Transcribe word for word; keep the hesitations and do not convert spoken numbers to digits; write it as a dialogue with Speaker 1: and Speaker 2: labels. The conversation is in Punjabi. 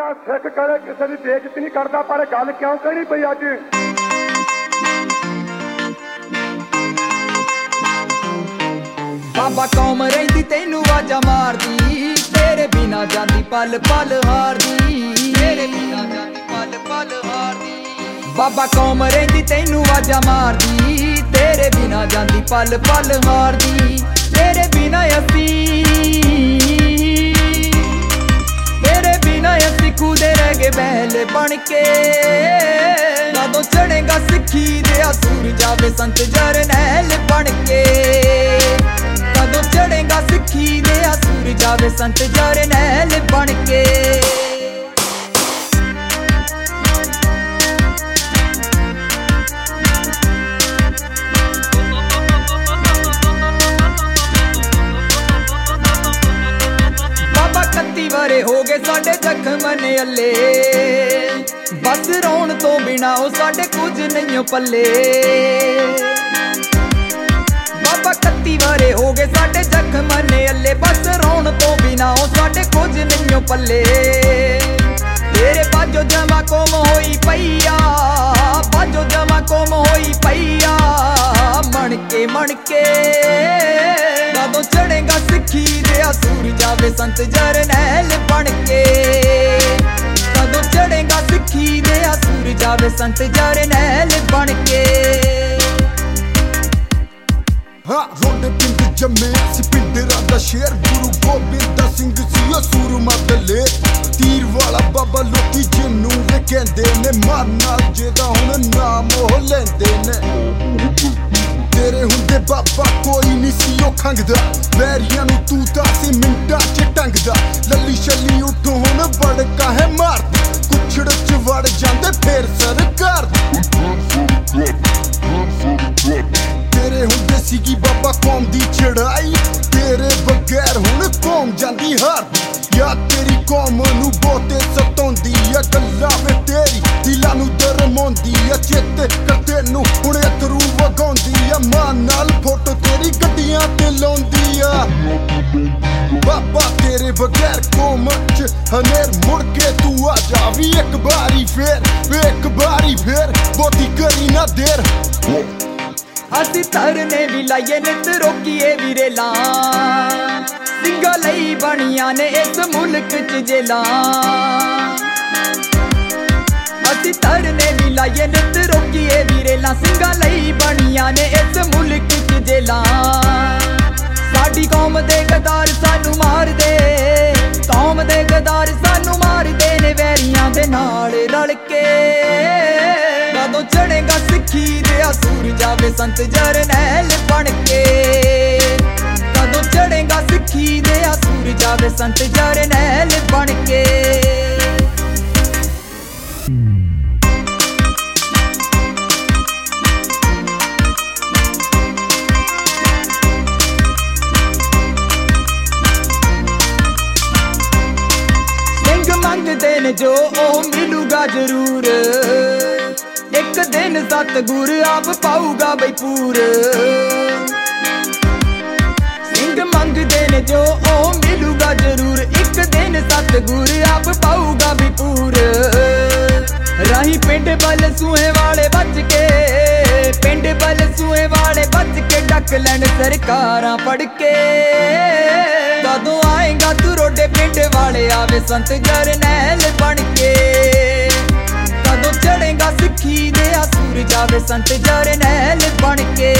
Speaker 1: ਸਾਡਾ ਸਿੱਖ ਕਦੇ ਕਿਸੇ ਦੀ ਬੇਇੱਜ਼ਤੀ ਨਹੀਂ ਕਰਦਾ, ਪਰ ਗੱਲ ਕਿਉਂ ਕਹਿਣੀ ਪਈ ਅੱਜ?
Speaker 2: ਬਾਬਾ ਕੌਮ ਰਹਿੰਦੀ ਤੈਨੂੰ ਆਵਾਜ਼ਾਂ ਮਾਰਦੀ, ਤੇਰੇ ਬਿਨਾ ਜਾਂਦੀ ਪਲ ਪਲ ਹਾਰਦੀ, ਤੇਰੇ ਬਿਨਾ ਜਾਂਦੀ ਪਲ ਪਲ ਹਾਰਦੀ। ਬਾਬਾ ਕੌਮ ਰਹਿੰਦੀ ਤੈਨੂੰ ਆਵਾਜ਼ਾਂ ਮਾਰਦੀ, ਤੇਰੇ ਬਿਨਾ ਜਾਂਦੀ ਪਲ ਪਲ ਹਾਰਦੀ। ਤੇਰੇ ਬਿਨਾ ਅਸੀਂ ਤੇਰੇ ਬਿਨਾ ਅਸੀਂ ਖੁਦੇ ਰਹਿ ਗਏ ਬਹਿਲੇ ਬਣ ਕੇ। ਕਦੋਂ ਚੜੇਗਾ ਸਿੱਖੀ ਦੇ ਅਸੂਰ ਜਾਵੇ ਸੰਤ ਜਰਨੈਲ ਬਣ ਕੇ। ਕਦੋਂ ਚੜੇਗਾ ਸਿੱਖੀ ਦੇ ਅਸੂਰ ਜਾਵੇ ਸੰਤ ਜਰਨੈਲ ਬਣ ਕੇ। ਬਾਬਾ ਕੱਤੀ ਵਾਰੇ ਹੋ ਗਏ ਸਾਡੇ ਜ਼ਖਮ ਨੇ ਅੱਲੇ, ਬਸ ਰੋਣ ਤੋਂ ਬਿਨਾ ਉਹ ਸਾਡੇ ਕੁਝ ਨਹੀਂ ਪੱਲੇ। ਬਾਬਾ ਕੱਤੀ ਵਾਰੇ ਹੋ ਗਏ ਸਾਡੇ ਜ਼ਖਮ ਨੇ ਅੱਲੇ, ਬਸ ਰੋਣ ਤੋਂ ਬਿਨਾ ਉਹ ਸਾਡੇ ਕੁਝ ਨਹੀਂ ਪੱਲੇ। ਤੇਰੇ ਬਾਝੋਂ ਜਮਾ ਕੋਮ ਹੋਈ ਪਈਆ, ਬਾਝੋਂ ਜਮਾ ਕੋਮ ਹੋਈ ਪਈਆ ਮਣ ਕੇ ਮਣ ਕੇ। ਕਦੋਂ ਚੜੇਗਾ ਸਿੱਖੀ ਦੇ ਅਸੂਰ ਜਾਵੇ ਸੰਤ ਜਰਨੈਲ ਬਣ ਕੇ। ਕਦੋਂ ਚੜੇਗਾ ਸਿੱਖੀ ਦੇ ਅਸੂਰ ਜਾਵੇ ਸੰਤ ਜਰਨੈਲ ਬਣ ਕੇ।
Speaker 3: ਹਾਂ ਰੋਡੇ ਪਿੰਡ ਜੰਮੇ ਸੀ ਪਿੰਡਰਾਂ ਦਾ ਸ਼ੇਰ, ਗੁਰੂ ਗੋਬਿੰਦ ਸਿੰਘ ਸੀ ਉਹ ਸੂਰਮਾ ਦਲੇਰ। ਤੀਰ ਵਾਲਾ ਬਾਬਾ ਲੋਕੀ ਜਿਹਨੂੰ ਵੇ ਕਹਿੰਦੇ ਨੇ, ਮਾਰਨ ਨਾਲ ਜਿਹਦਾ ਹੁਣ ਨਾਮ ਉਹ ਲੈਂਦੇ ਨੇ। ਤੇਰੇ ਹੁੰਦੇ ਬਾਬਾ ਕੋਈ ਨਹੀਂ ਸੀ ਉਹ ਖੰਗਦਾ, ਵੈਰੀਆਂ ਨੂੰ ਤੂੰ ਤਾਂ ਸੀ ਮਿੰਟਾਂ ਚ ਟੰਗਦਾ। ਲੱਲੀ ਛੱਲੀ ਉੱਠੋ ਹੁਣ ਬੜਕਾ ਹੈ ਮਾਰਦੀ, ਕੁਛੜ ਚ ਵੜ ਜਾਂਦੇ ਫੇਰ ਸਰਕਾਰ। ਤੇਰੇ ਹੁੰਦੇ ਸੀਗੀ ਬਾਬਾ ਕੌਮ ਦੀ ਚੜਾਈ, ਤੇਰੇ ਬਗੈਰ ਹੁਣ ਕੌਮ ਜਾਂਦੀ ਹਾਰ। ਯਾ ਤੇਰੀ ਕੌਮ ਨੂੰ ਬਹੁਤੇ ਸਤਾਉਂਦੀ ਆ ਗੱਲਾਂ ਵੇ ਤੇਰੀ, ਦਿਲਾਂ ਨੂੰ ਦਰਮਾਉਂਦੀ ਆ। ਚੇਤੇ ਕਰ ਤੈਨੂੰ ਹੁਣ ਅਥਰੂ ਵਗਾਉਂਦੀ ਆ, ਮਾਂ ਨਾਲ ਫੋਟੋ ਤੇਰੀ ਗੱਡੀਆਂ ਤੇ ਲਾਉਂਦੀ ਆ। ਬਾਬਾ ਤੇਰੇ ਬਗੈਰ ਕੌਮ ਚ ਹਨੇਰ, ਮੁੜ ਕੇ ਤੂੰ ਆ ਜਾ ਵੀ ਇੱਕ ਵਾਰੀ ਫੇਰ, ਵੇ ਇੱਕ ਵਾਰੀ ਫੇਰ ਬਹੁਤੀ ਕਰੀ ਨਾ ਦੇਰ।
Speaker 2: ਅਸੀਂ ਧਰਨੇ ਵੀ ਲਾਈਏ ਨਿਤ ਰੋਕੀਏ ਵੀਰੇਲਾਂ, ਸਿੰਘਾਂ ਲਈ ਬਣੀਆਂ ਨੇ ਇਸ ਮੁਲਕ ਚ ਜੇਲਾਂ। ਅਸੀਂ ਧਰਨੇ ਵੀ ਲਾਈਏ ਨਿਤ ਰੋਕੀਏ ਵੀਰੇਲਾਂ, ਸਿੰਘਾਂ ਲਈ ਬਣੀਆਂ ਨੇ ਇਸ ਮੁਲਕ ਚ ਜੇਲਾਂ। ਸਾਡੀ ਕੌਮ ਦੇ ਗਦਾਰ ਸਾਨੂੰ ਮਾਰਦੇ, ਕੌਮ ਦੇ ਗਦਾਰ ਸਾਨੂੰ ਮਾਰਦੇ ਨੇ ਵੈਰੀਆਂ ਦੇ ਨਾਲ ਰਲ ਕੇ। ਕਦੋਂ ਚੜੇਗਾ ਸਿੱਖੀ ਦੇ ਅਸੂਰ ਜਾਵੇ ਸੰਤ ਜਰਨੈਲ ਬਣ ਕੇ। ਕਦੋਂ ਚੜੇਗਾ ਸਿੱਖੀ ਦੇ ਅਸੂਰ ਜਾਵੇ ਸੰਤ ਜਰਨੈਲ ਬਣ ਕੇ। ਸਿੰਘ ਮੰਗਦੇ ਨੇ ਜੋ ਉਹ ਮਿਲੂਗਾ ਜ਼ਰੂਰ, ਇੱਕ ਦਿਨ ਸਤਿਗੁਰ ਆਪ ਪਾਊਗਾ ਬਈ ਪੂਰ। ਸਿੰਘ ਮੰਗਦੇ ਨੇ ਜੋ ਉਹ ਮਿਲੂਗਾ ਜ਼ਰੂਰ, ਇੱਕ ਦਿਨ ਸਤਿਗੁਰ ਆਪ ਪਾਊਗਾ ਬਈ ਪੂਰ। ਰਾਹੀਂ ਪਿੰਡ ਵੱਲ ਸੂਹੇ ਵਾਲੇ ਬਚ ਕੇ, ਪਿੰਡ ਵੱਲ ਸੂਹੇ ਵਾਲੇ ਬਚ ਕੇ ਡੱਕ ਲੈਣ ਸਰਕਾਰਾਂ ਫੜ ਕੇ। ਕਦੋਂ ਆਏਗਾ ਤੂੰ ਰੋਡੇ ਪਿੰਡ ਵਾਲੇ ਆਵੇ ਸੰਤ ਜਰਨੈਲ ਬਣ ਕੇ। ਕਦੋਂ ਚੜੇਗਾ ਸਿੱਖੀ ਦੇ ਅਸੂਰ ਜਾਵੇ ਸੰਤ ਜਰਨੈਲ ਬਣ ਕੇ।